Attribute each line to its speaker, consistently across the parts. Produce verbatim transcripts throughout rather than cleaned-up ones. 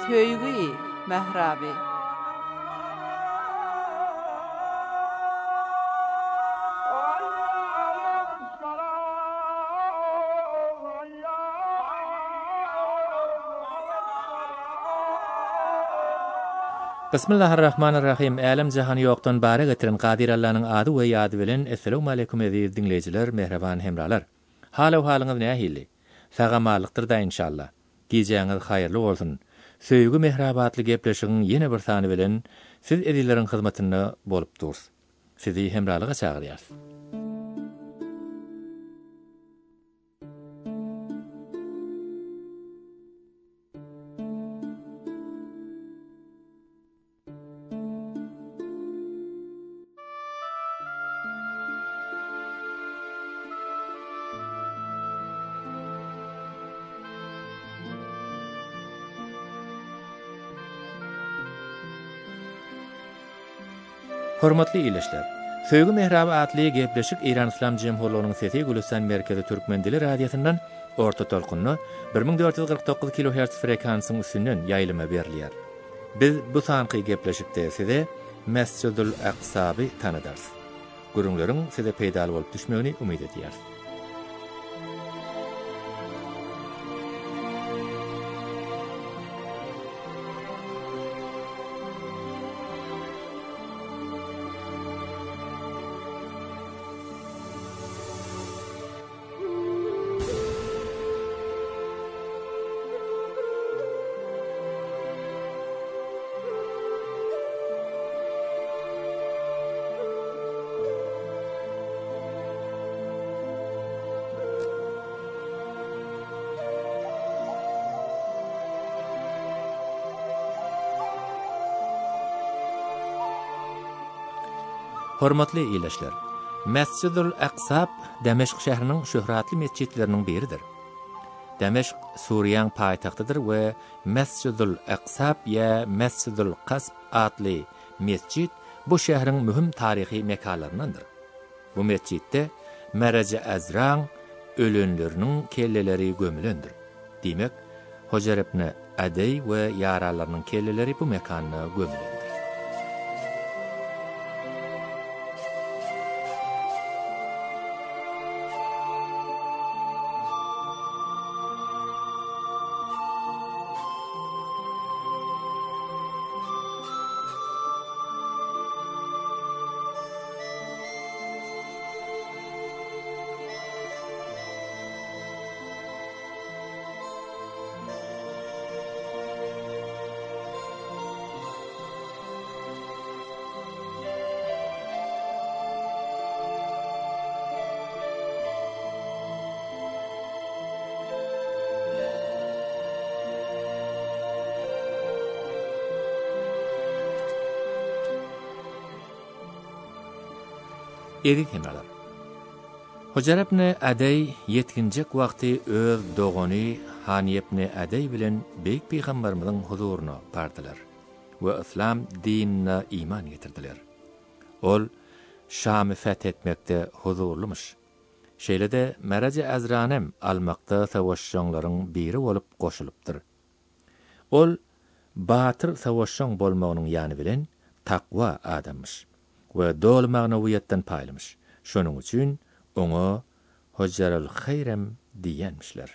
Speaker 1: söýgi mehraby.
Speaker 2: Bismillahirrahmanirrahim. Älim jahany ýokdan bara getiren Qadir Allah'nyň ady we ýady bilen Assalamu alaykum aziz dinleýijiler, mehriban hemralar. Halaw halyňyz nähili? Sagamalykdyr da inşallah. Gijeňiz haýyrly bolsun. Söýgü mehrabatly gepleşigiň ýene bir sany bilen siz edileriň hyzmatyny bolup durýar. Sizi hemralyga çagyrýar. Hormatly ileşler. Söýgü mehraby atly gepleşik İran İslam Jemhurlygynyň sesi Gülistan merkezi Türkmen dili radiýasyndan orta tolkunly bir min dört ýüz gyrk dokuz kilohertz frekansyň üstünden ýaýlyma berilýär. Biz bu sanky gepleşikde size Mescidul Aqsaby tanadarys. Gurunlaryň size peýda bolup düşmegini umyt edýär. Hormatly ileşler. Mescidul Aqsab Demeşk şäheriniň şöhratly mesçitleriniň biridir. Demeşk Suriýanyň paýtagtydyr we Mescidul Aqsab ýa Mescidul Qasb adly mescit bu şäheriň mühim taryhy mekanlaryndandyr. Bu mescitde Meraji Azraň ölenleriniň kelleleri gömülendir. Diýmek, Hojar ibn Adey we ýaralarynyň kelleleri bu mekanda gömülendir. Edik hemralar. Hojar ibn Adey yetkinjek wagty öz dogany Hani ibn Adey bilen beýik peýgamberimiziň huzuruna bardylar we İslam dinine iman getirdiler. Ol Şamy fethetmekde huzurlumyş. Şeýlede Meraji Azranem almakda savaşçylaryň biri bolup goşulypdyr. Ol batyr savaşçyň bolmagynyň ýany bilen takwa adamyş. We dol magnawiýatdan paýlymyş. Şonuň üçin oňa Hojarul Hayrem diýenmişler.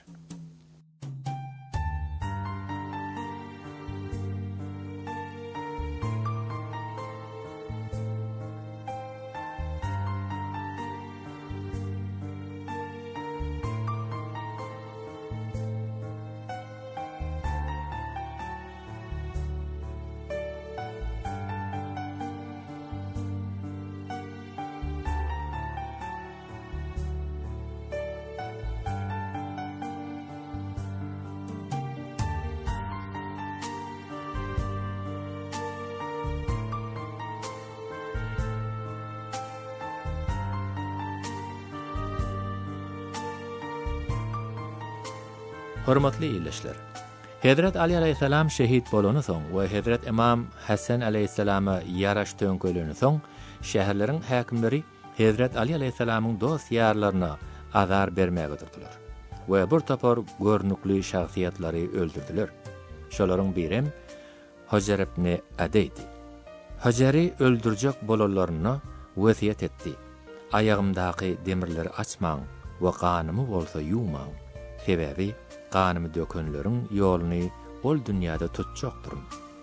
Speaker 2: Hormatly ileşler. Hazrat Ali aleyhisselam şehit bolany soň we Hazrat İmam Hasan aleyhisselama ýaraş tönköleni soň şäherleriň häkimleri Hazrat Ali aleyhisselamyň dost ýarlaryna azar bermäge durdular we bir topar görnükli şahsiýatlary öldürdiler. Şolaryň birem Hajar ibn Adeydi. Hajary öldürjek bolalaryna wesiýet etdi. Ayagymdaky demirleri açmaň we ganymy bolsa ýumaň. Sebäbi ganymy dökenleriň ýoluny ol dünýäde tutjakdyr.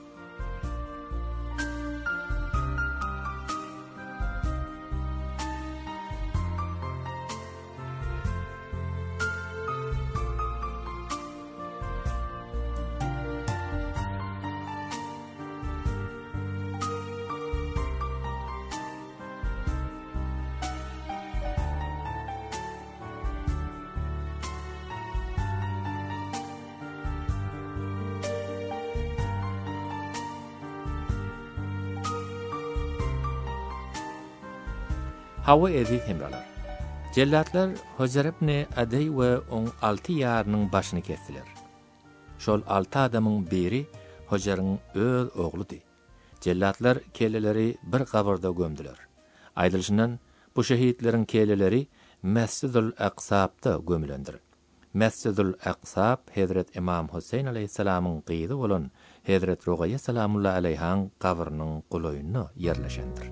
Speaker 2: Hawa ezi hemralar. Cellatlar Hajar ibn Adey we on altı ýarynyň başyny kestiler. Şol altı adamyň biri Hajaryň öz ogludy. Cellatlar kelleleri bir gabarda gömdiler. Aýdylşyndan bu şehitleriň kelleleri Mescidul Aqsab'da gömülendir. Mescidul Aqsab Hazrat İmam Husayn aleyhissalamyň gyzy bolan Hazrat Ruqayya salamullahi aleyhaň gabrynyň gulaýyna ýerleşendir.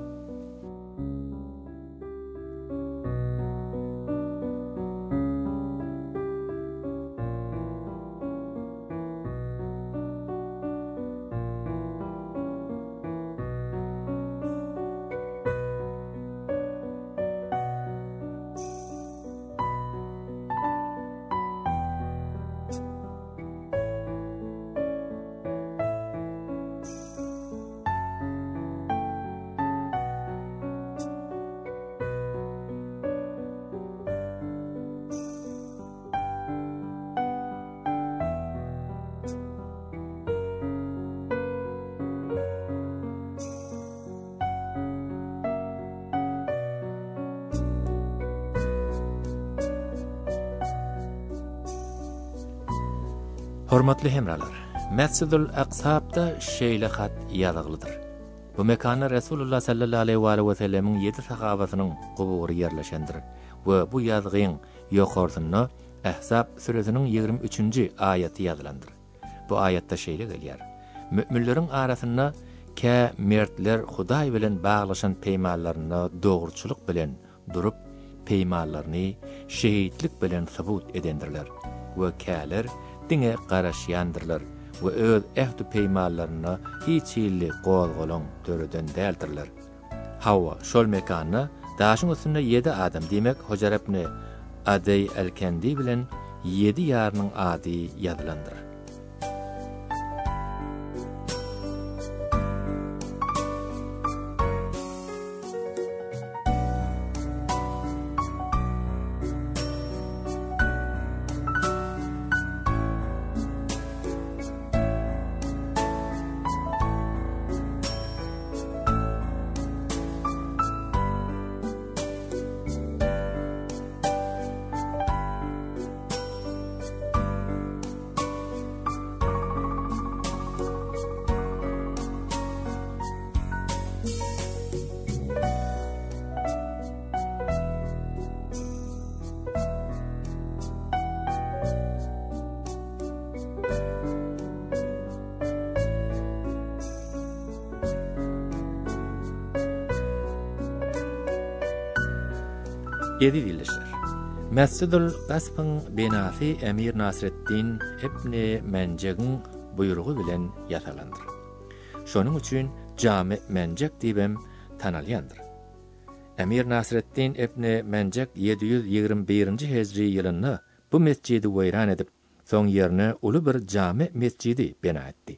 Speaker 2: Hormatly hemralar, Mescidul Aqsab'da şeýle hat ýazglydyr. Bu mekana Resulullah sallallahu aleyhi ve sellemiň yedi sahabasynyň gubury ýerleşendir we bu ýazgyň ýokarsyna Ahzab suresiniň ýigirme üçinji aýaty ýazylandyr. Bu aýatda şeýle gelýär: Müminleriň arasynda kä mertler Hudaý bilen baglaşan peýmanlaryna dogruçylyk bilen durup peýmanlaryny şehitlik bilen subut edendirler we käler dine garaşýandyrlar we öz ähdi peýmanlaryna hiç ýyly gol-golon töreden däldirler. Hawa şol mekana daşyň üstünde yedi adam demek Hajar ibn Adey el-Kendi bilen yedi ýarynyň ady ýazylandyr. Yedi dilişler. Mescidul Aqsab'ın binasy Emir Nasreddin ibn Menjeg'in buyruğu bilen ýasalandyr. Şonuň üçin Jami Menjeg diýip tanalýandyr. Emir Nasreddin ibn Menjeg yedi yüz ýigirme birinji hejri ýylyny bu mescidi weýran edip, soň ýerine uly bir jami mescidi bina etdi.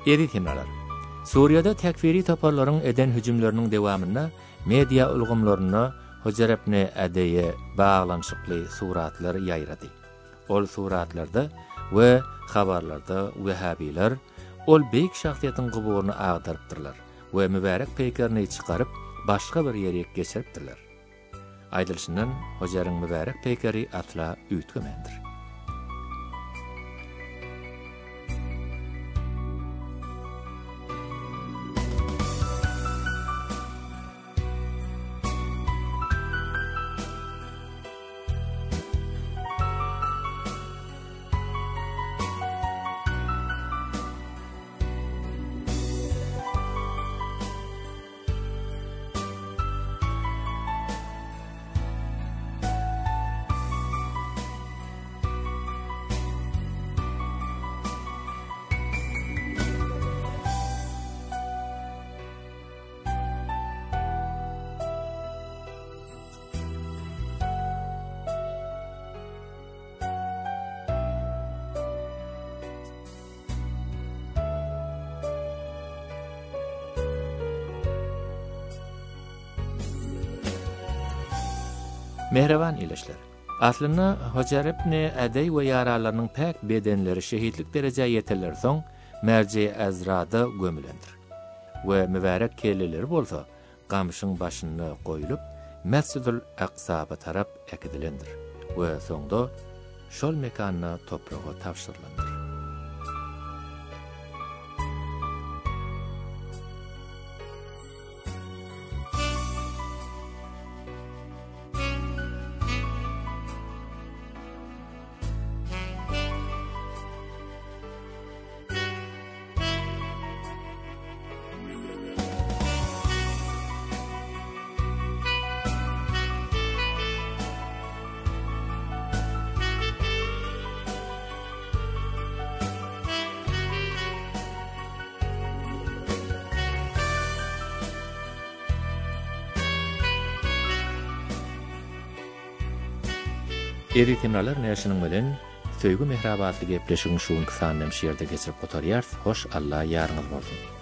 Speaker 2: Eri temralar. Suriyada tekfiri toparların eden hücumlarının devamında media ulgumlaryna Hojar ibn Adeye bağlanşykly suratlar ýaýrady. Ol suratlarda we habarlarda Wehhabiler ol beýik şahsiýetiň guburyny agdarypdyrlar we mübarek peýkerini çykaryp başga bir ýere geçiripdirler. Aýdylşyndan Hojaryň mübarek peýkeri atla üýtgemendir. Mehreban ileşler. Aslında Hojar ibn Adey we ýaralarynyň pek bedenleri şehitlik derejeye ýeterler soň Merce Azrada gömülendir. We mübarek kelleleri bolsa gamşyň başyny goýulyp Mescidül Aqsa'ya tarap ekidilendir. We soňda şol mekanyna topraga tapşyrylandyr. Eri temralar näşiniň bilen söýgü mehrabatly gepleşigiň şuň kısanym şeýerde geçirip gotarýar. Hoş Allah ýarňyz bolsun.